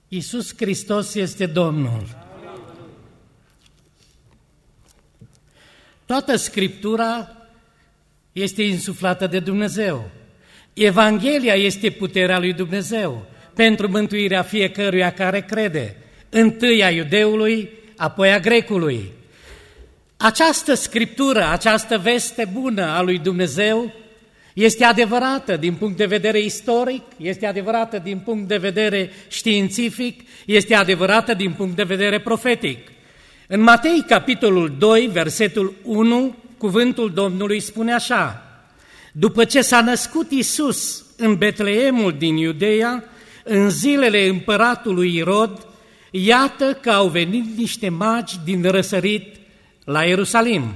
Iisus Hristos este Domnul. Toată Scriptura este insuflată de Dumnezeu. Evanghelia este puterea lui Dumnezeu pentru mântuirea fiecăruia care crede, întâi a iudeului, apoi a grecului. Această Scriptură, această veste bună a lui Dumnezeu este adevărată din punct de vedere istoric, este adevărată din punct de vedere științific, este adevărată din punct de vedere profetic. În Matei, capitolul 2, versetul 1, cuvântul Domnului spune așa: după ce s-a născut Iisus în Betleemul din Iudeea, în zilele împăratului Irod, iată că au venit niște magi din răsărit la Ierusalim.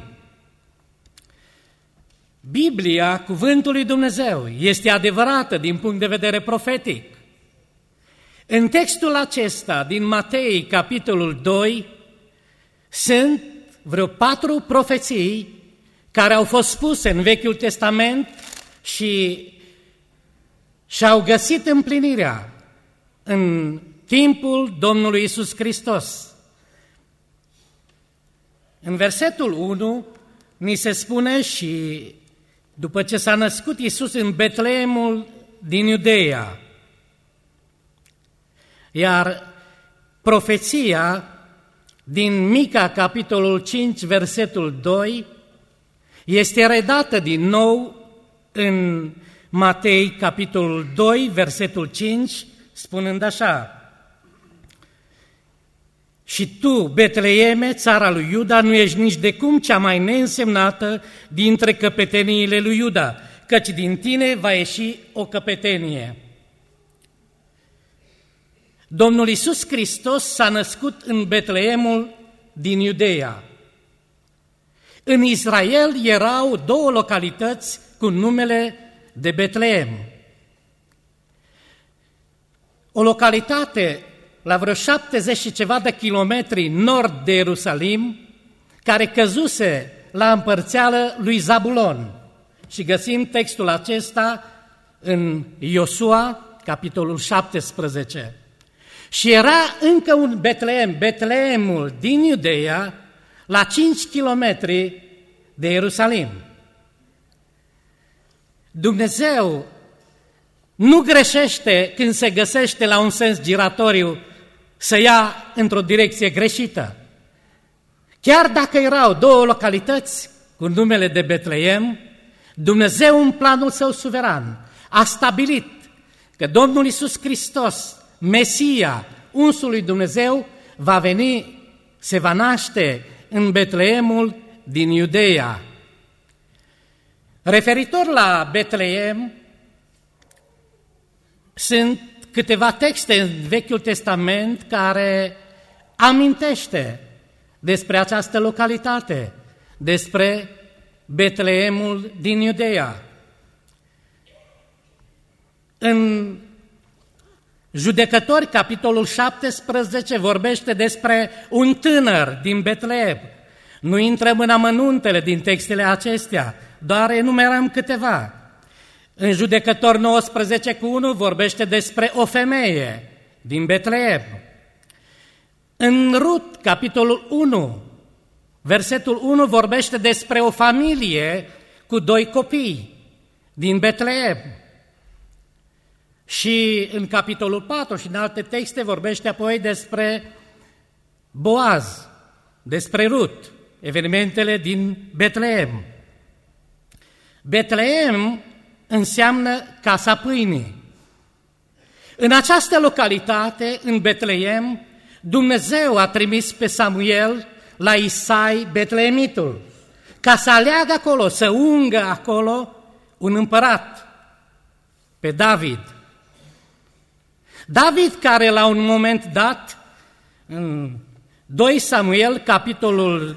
Biblia, cuvântul lui Dumnezeu, este adevărată din punct de vedere profetic. În textul acesta din Matei, capitolul 2, sunt vreo 4 profeții care au fost spuse în Vechiul Testament și-au găsit împlinirea în timpul Domnului Iisus Hristos. În versetul 1 ni se spune: și după ce s-a născut Iisus în Betleemul din Iudeea. Iar profeția din Mica, capitolul 5, versetul 2, este redată din nou în Matei, capitolul 2, versetul 5, spunând așa: și tu, Betleeme, țara lui Iuda, nu ești nici de cum cea mai neînsemnată dintre căpeteniile lui Iuda, căci din tine va ieși o căpetenie. Domnul Iisus Hristos s-a născut în Betleemul din Iudeea. În Israel erau 2 localități cu numele de Betleem. O localitate la vreo 70 și ceva de kilometri nord de Ierusalim, care căzuse la împărțeală lui Zabulon. Și găsim textul acesta în Iosua, capitolul 17. Și era încă un Betleem, Betleemul din Iudeea, la 5 kilometri de Ierusalim. Dumnezeu nu greșește când se găsește la un sens giratoriu să ia într-o direcție greșită. Chiar dacă erau 2 localități cu numele de Betleem, Dumnezeu în planul său suveran a stabilit că Domnul Iisus Hristos, Mesia, unsul lui Dumnezeu, va veni, se va naște în Betleemul din Iudeea. Referitor la Betleem, sunt câteva texte în Vechiul Testament care amintește despre această localitate, despre Betleemul din Iudeea. În Judecători, capitolul 17, vorbește despre un tânăr din Betleem. Nu intrăm în amănuntele din textele acestea, doar enumerăm câteva. În Judecători 19:1 vorbește despre o femeie din Betleem. În Rut, capitolul 1, versetul 1 vorbește despre o familie cu 2 copii din Betleem. Și în capitolul 4 și în alte texte vorbește apoi despre Boaz, despre Rut, evenimentele din Betleem. Betleem înseamnă casa pâinii. În această localitate, în Betleem, Dumnezeu a trimis pe Samuel la Isai, betleemitul, ca să aleagă acolo, să ungă acolo un împărat, pe David. David, care la un moment dat, în 2 Samuel, capitolul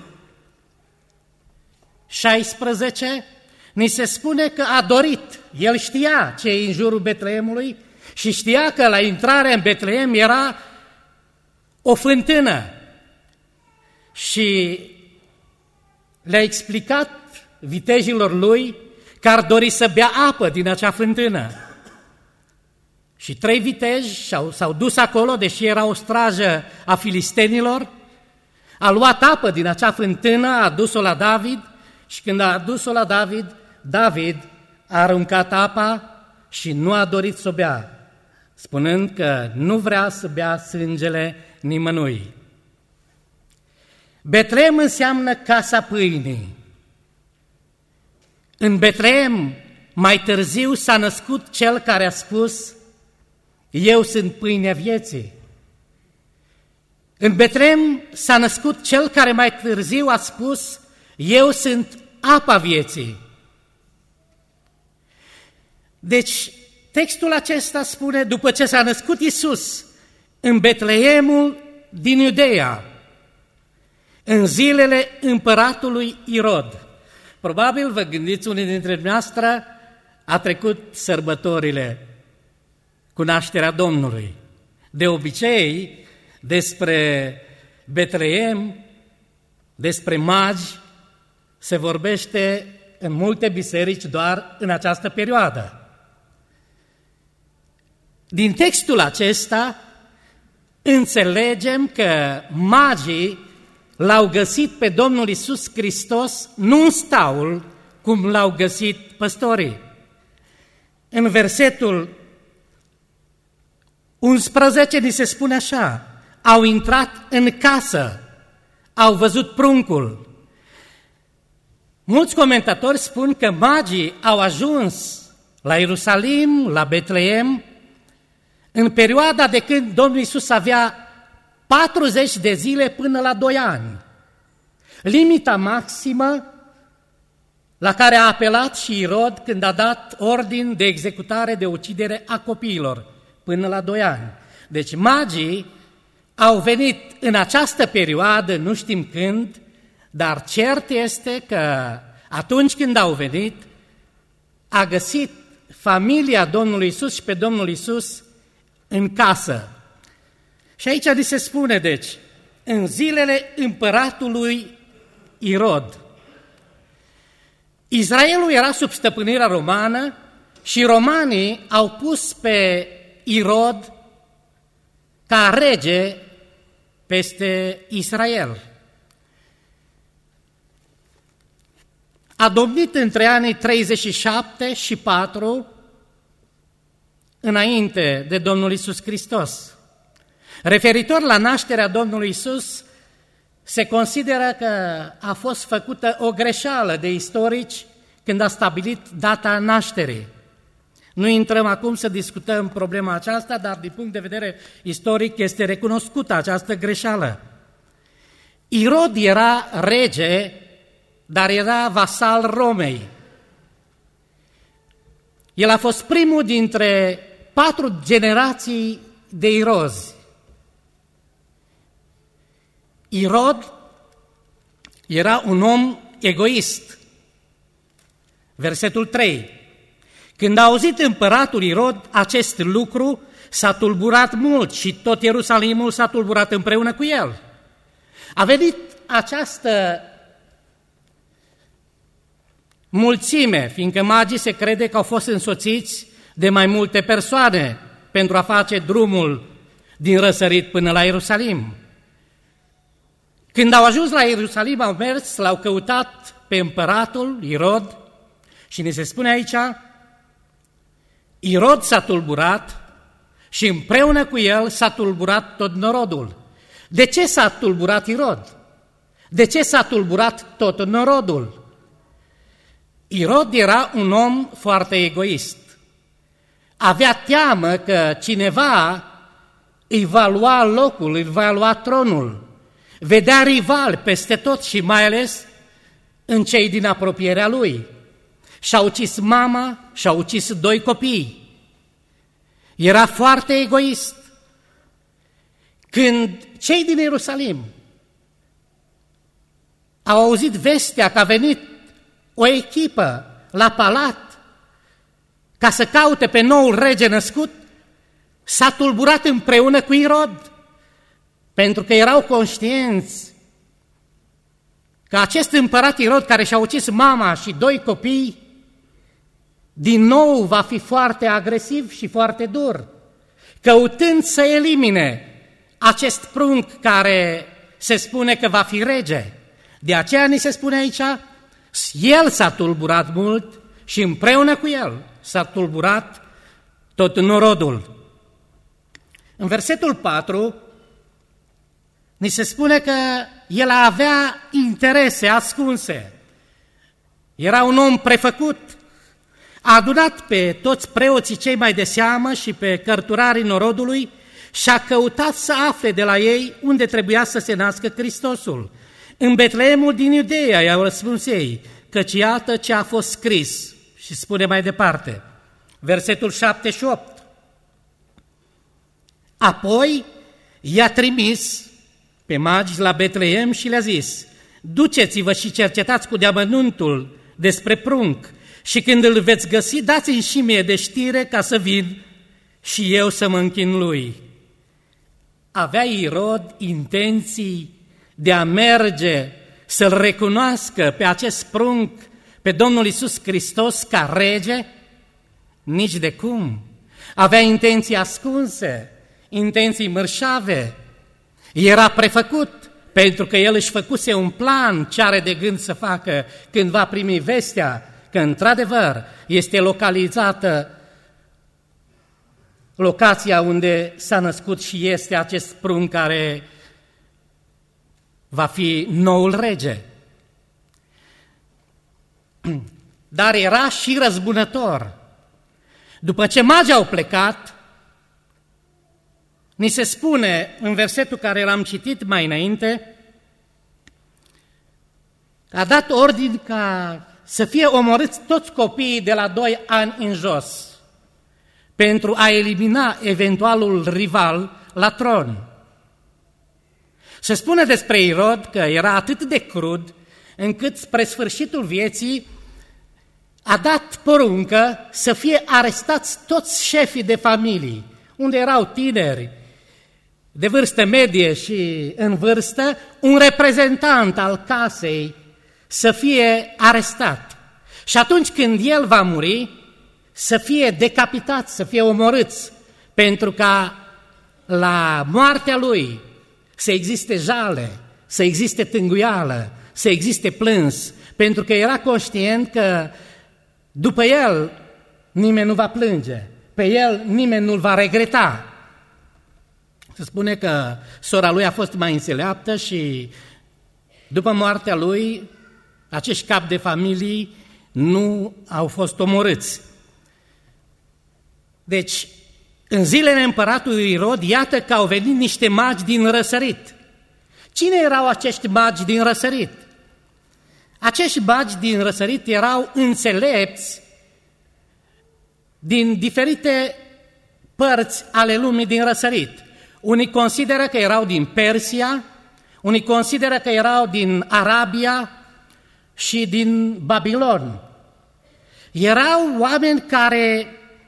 16, ni se spune că a dorit. El știa ce e în jurul Betleemului și știa că la intrarea în Betleem era o fântână. Și le-a explicat vitejilor lui că ar dori să bea apă din acea fântână. și 3 viteji s-au dus acolo, deși era o strajă a filistenilor, a luat apă din acea fântână, a adus-o la David și când a adus-o la David, David a aruncat apa și nu a dorit să o bea, spunând că nu vrea să bea sângele nimănui. Betleem înseamnă casa pâinii. În Betleem, mai târziu, s-a născut cel care a spus: eu sunt pâinea vieții. În Betleem s-a născut cel care mai târziu a spus: eu sunt apa vieții. Deci, textul acesta spune, după ce s-a născut Iisus în Betleemul din Iudeea, în zilele împăratului Irod. Probabil vă gândiți unii dintre dumneavoastră, a trecut sărbătorile cu nașterea Domnului. De obicei, despre Betleem, despre magi, se vorbește în multe biserici doar în această perioadă. Din textul acesta înțelegem că magii l-au găsit pe Domnul Iisus Hristos nu în staul, cum l-au găsit păstorii. În versetul 11 ni se spune așa: au intrat în casă, au văzut pruncul. Mulți comentatori spun că magii au ajuns la Ierusalim, la Betleem, în perioada de când Domnul Iisus avea 40 de zile până la 2 ani. Limita maximă la care a apelat și Irod când a dat ordin de executare, de ucidere a copiilor, până la 2 ani. Deci magii au venit în această perioadă, nu știm când, dar cert este că atunci când au venit, a găsit familia Domnului Iisus și pe Domnul Iisus în casă. Și aici ni se spune, deci, în zilele împăratului Irod. Israelul era sub stăpânirea romană și romanii au pus pe Irod ca rege peste Israel. A domnit între anii 37 și 4 înainte de Domnul Iisus Hristos. Referitor la nașterea Domnului Iisus, se consideră că a fost făcută o greșeală de istorici când a stabilit data nașterii. Nu intrăm acum să discutăm problema aceasta, dar din punct de vedere istoric este recunoscută această greșeală. Irod era rege, dar era vasal Romei. El a fost primul dintre 4 generații de irozi. Irod era un om egoist. Versetul 3. Când a auzit împăratul Irod acest lucru, s-a tulburat mult și tot Ierusalimul s-a tulburat împreună cu el. A venit această mulțime, fiindcă magii se crede că au fost însoțiți de mai multe persoane pentru a face drumul din răsărit până la Ierusalim. Când au ajuns la Ierusalim, au mers, l-au căutat pe împăratul Irod și ne se spune aici, Irod s-a tulburat și împreună cu el s-a tulburat tot norodul. De ce s-a tulburat Irod? De ce s-a tulburat tot norodul? Irod era un om foarte egoist. Avea teamă că cineva îi va lua locul, îi va lua tronul. Vedea rivali peste tot și mai ales în cei din apropierea lui. Și-a ucis mama, și-a ucis 2 copii. Era foarte egoist. Când cei din Ierusalim au auzit vestea că a venit o echipă la palat ca să caute pe noul rege născut, s-a tulburat împreună cu Irod, pentru că erau conștienți că acest împărat Irod, care și-a ucis mama și 2 copii, din nou va fi foarte agresiv și foarte dur căutând să elimine acest prunc care se spune că va fi rege. De aceea ni se spune aici, el s-a tulburat mult și împreună cu el s-a tulburat tot norodul. În versetul 4 ni se spune că el avea interese ascunse. Era un om prefăcut. A adunat pe toți preoții cei mai de seamă și pe cărturarii norodului și a căutat să afle de la ei unde trebuia să se nască Hristosul. În Betleemul din Iudeea, i-au răspuns ei, căci iată ce a fost scris. Și spune mai departe, versetul 7 și 8. Apoi i-a trimis pe magi la Betleem și le-a zis, duceți-vă și cercetați cu deamănuntul despre prunc și când îl veți găsi, dați-mi și mie de știre ca să vin și eu să mă închin lui. Avea Irod intenții de a merge să-l recunoască pe acest prunc, pe Domnul Iisus Hristos ca rege? Nici de cum. Avea intenții ascunse, intenții mărșave. Era prefăcut, pentru că el își făcuse un plan ce are de gând să facă când va primi vestea că într-adevăr este localizată locația unde s-a născut și este acest prunc care va fi noul rege. Dar era și răzbunător. După ce magii au plecat, ni se spune în versetul care l-am citit mai înainte, a dat ordin ca să fie omorâți toți copiii de la 2 ani în jos, pentru a elimina eventualul rival la tron. Se spune despre Irod că era atât de crud, încât spre sfârșitul vieții a dat poruncă să fie arestați toți șefii de familii, unde erau tineri, de vârstă medie și în vârstă, un reprezentant al casei să fie arestat. Și atunci când el va muri, să fie decapitat, să fie omorâți, pentru ca la moartea lui să existe jale, să existe tânguială, să existe plâns, pentru că era conștient că după el nimeni nu va plânge, pe el nimeni nu-l va regreta. Se spune că sora lui a fost mai înțeleaptă și după moartea lui, acești capi de familii nu au fost omorâți. Deci, în zilele împăratului Irod, iată că au venit niște magi din răsărit. Cine erau acești magi din răsărit? Acești magi din răsărit erau înțelepți din diferite părți ale lumii din răsărit. Unii consideră că erau din Persia, unii consideră că erau din Arabia și din Babilon. Erau oameni care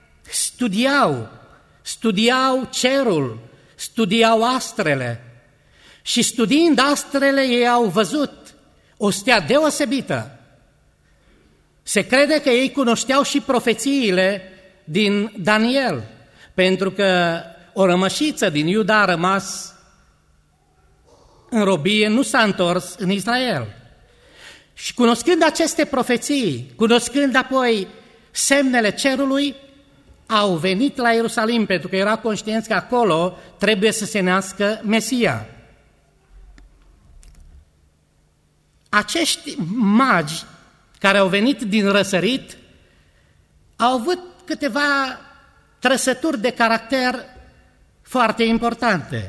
studiau cerul, studiau astrele și studiind astrele ei au văzut o stea deosebită. Se crede că ei cunoșteau și profețiile din Daniel, pentru că o rămășiță din Iuda a rămas în robie, nu s-a întors în Israel. Și cunoscând aceste profeții, cunoscând apoi semnele cerului, au venit la Ierusalim, pentru că erau conștienți că acolo trebuie să se nască Mesia. Acești magi care au venit din răsărit au avut câteva trăsături de caracter foarte importante.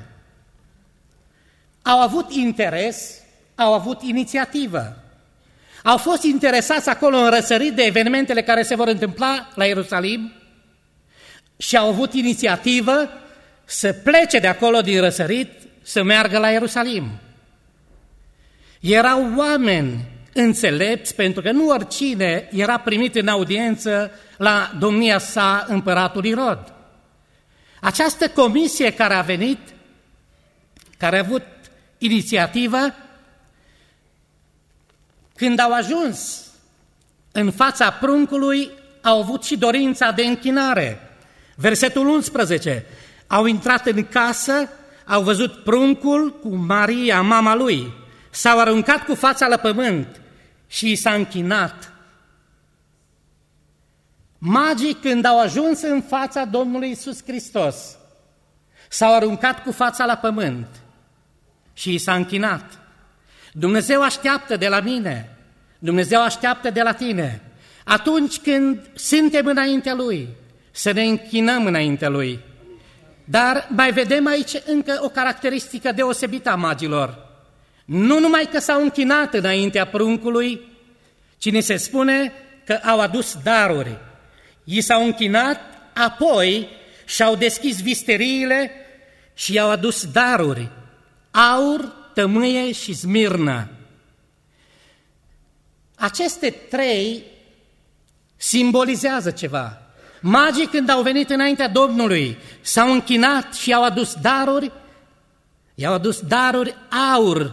Au avut interes, au avut inițiativă. Au fost interesați acolo în răsărit de evenimentele care se vor întâmpla la Ierusalim și au avut inițiativă să plece de acolo din răsărit, să meargă la Ierusalim. Erau oameni înțelepți, pentru că nu oricine era primit în audiență la domnia sa împăratul Irod. Această comisie care a venit, care a avut inițiativă, când au ajuns în fața pruncului, au avut și dorința de închinare. Versetul 11. Au intrat în casă, au văzut pruncul cu Maria, mama lui, s-au aruncat cu fața la pământ și i s-a închinat. Magii, când au ajuns în fața Domnului Iisus Hristos, s-au aruncat cu fața la pământ și i s-a închinat. Dumnezeu așteaptă de la mine, Dumnezeu așteaptă de la tine, atunci când suntem înaintea Lui, să ne închinăm înaintea Lui. Dar mai vedem aici încă o caracteristică deosebită a magilor. Nu numai că s-au închinat înaintea pruncului, ci ni se spune că au adus daruri. I s-au închinat, apoi și-au deschis visteriile și i-au adus daruri, aur, tămâie și smirnă. Aceste trei simbolizează ceva. Magii, când au venit înaintea Domnului, s-au închinat și i-au adus daruri, i-au adus daruri, aur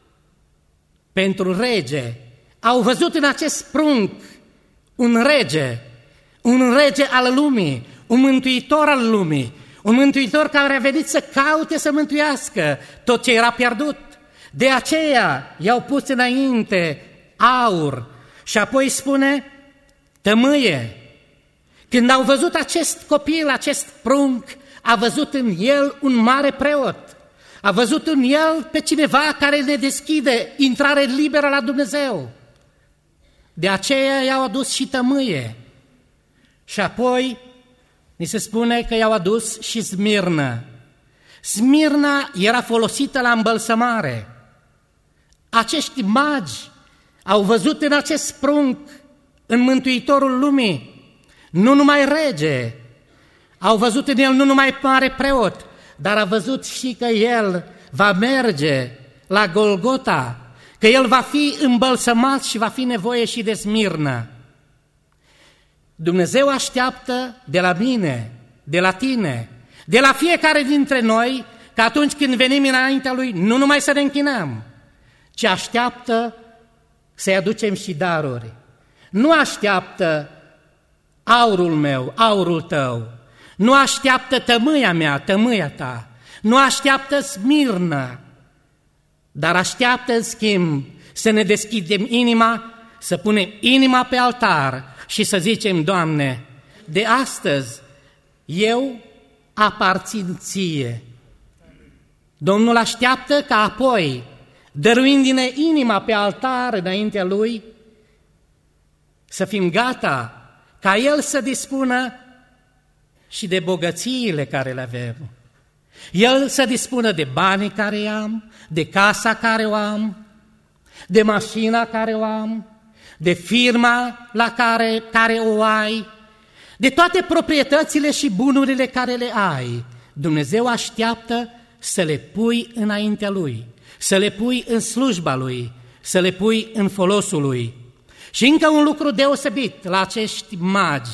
pentru rege. Au văzut în acest prunc un rege al lumii, un mântuitor al lumii, un mântuitor care a venit să caute să mântuiască tot ce era pierdut. De aceea i-au pus înainte aur și apoi spune tămâie. Când au văzut acest copil, acest prunc, a văzut în el un mare preot, a văzut în el pe cineva care ne deschide intrare liberă la Dumnezeu. De aceea i-au adus și tămâie. Și apoi ni se spune că i-au adus și smirnă. Smirna era folosită la îmbălsămare. Acești magi au văzut în acest prunc, în Mântuitorul lumii, nu numai rege, au văzut în el nu numai mare preot, dar a văzut și că el va merge la Golgota, că el va fi îmbălsămat și va fi nevoie și de smirnă. Dumnezeu așteaptă de la mine, de la tine, de la fiecare dintre noi, că atunci când venim înaintea Lui, nu numai să ne închinăm, ci așteaptă să-i aducem și daruri. Nu așteaptă aurul meu, aurul tău, nu așteaptă tămâia mea, tămâia ta, nu așteaptă smirnă, dar așteaptă în schimb să ne deschidem inima, să punem inima pe altar și să zicem, Doamne, de astăzi eu aparțin Ție. Domnul așteaptă ca apoi, dăruindu-ne inima pe altar înaintea Lui, să fim gata ca El să dispună și de bogățiile care le avem. El să dispună de banii care am, de casa care o am, de mașina care o am, de firma la care o ai, de toate proprietățile și bunurile care le ai. Dumnezeu așteaptă să le pui înaintea Lui, să le pui în slujba Lui, să le pui în folosul Lui. Și încă un lucru deosebit la acești magi.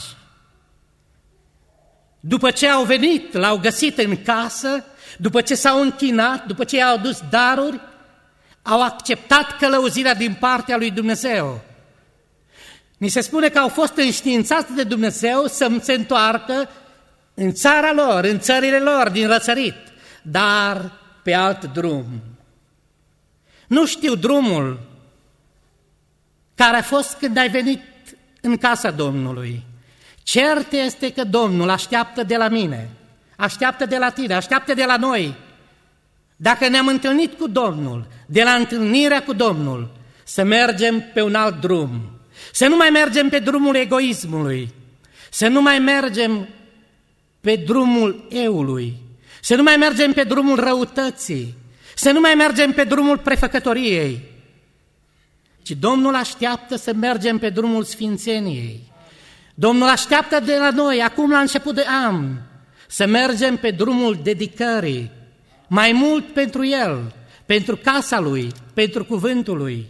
După ce au venit, l-au găsit în casă, după ce s-au închinat, după ce i-au adus daruri, au acceptat călăuzirea din partea lui Dumnezeu. Ni se spune că au fost înștiințați de Dumnezeu să se întoarcă în țara lor, în țările lor din răsărit, dar pe alt drum. Nu știu drumul care a fost când ai venit în casa Domnului. Cert este că Domnul așteaptă de la mine, așteaptă de la tine, așteaptă de la noi. Dacă ne-am întâlnit cu Domnul, de la întâlnirea cu Domnul, să mergem pe un alt drum. Să nu mai mergem pe drumul egoismului, să nu mai mergem pe drumul eului, să nu mai mergem pe drumul răutății, să nu mai mergem pe drumul prefăcătoriei, ci Domnul așteaptă să mergem pe drumul sfințeniei. Domnul așteaptă de la noi, acum la început de an, să mergem pe drumul dedicării, mai mult pentru El, pentru casa Lui, pentru cuvântul Lui.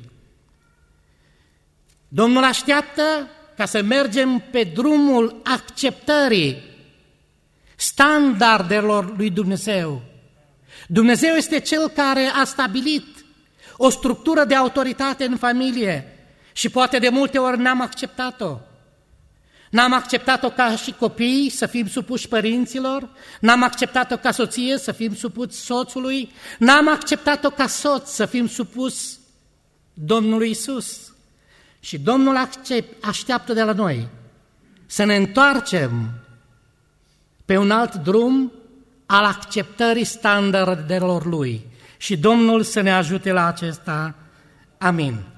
Domnul așteaptă ca să mergem pe drumul acceptării standardelor lui Dumnezeu. Dumnezeu este Cel care a stabilit o structură de autoritate în familie și poate de multe ori n-am acceptat-o. N-am acceptat-o ca și copii să fim supuși părinților, n-am acceptat-o ca soție să fim supuși soțului, n-am acceptat-o ca soț să fim supus Domnului Iisus. Și Domnul așteaptă de la noi să ne întoarcem pe un alt drum al acceptării standardelor Lui. Și Domnul să ne ajute la acesta. Amin.